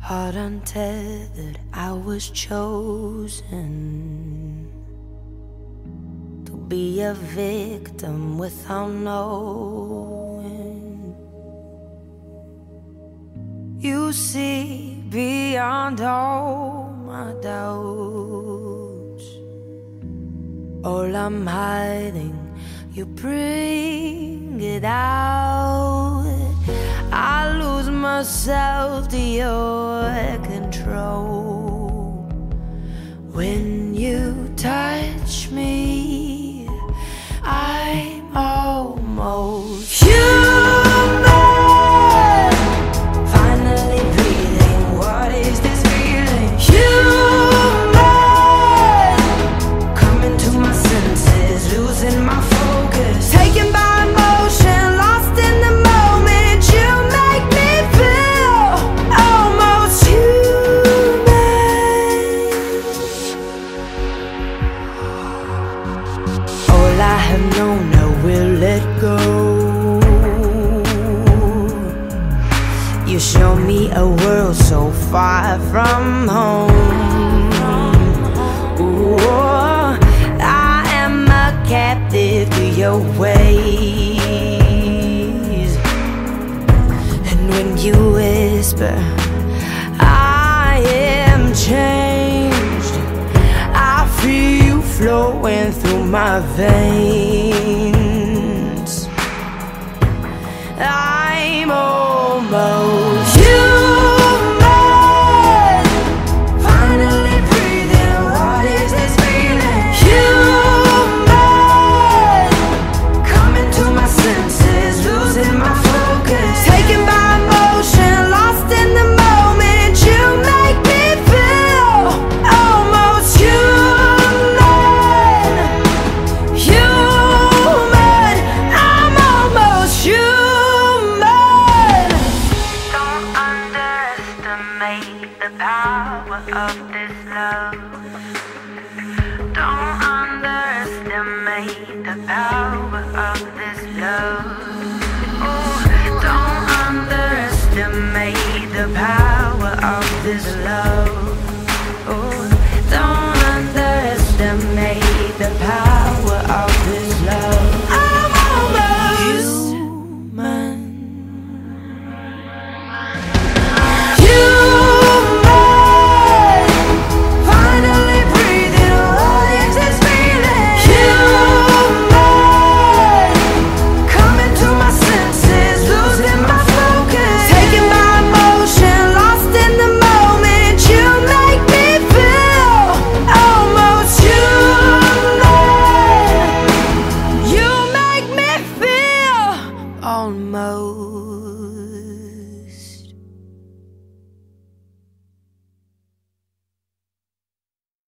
Heart untethered, I was chosen to be a victim without knowing. You see beyond all my doubts. All I'm hiding, you bring it out. I lose myself to your control. When you touch me, I'm almost human. Finally breathing, what is this feeling? Human. Coming to my senses, losing my focus. Taken by emotion, lost in the moment. You make me feel almost human. All I have known, I will let go. You show me a world so far from home. Ooh, I am a captive to your ways. And when you whisper, I am changed, I feel you flowing through my veins. I'm almost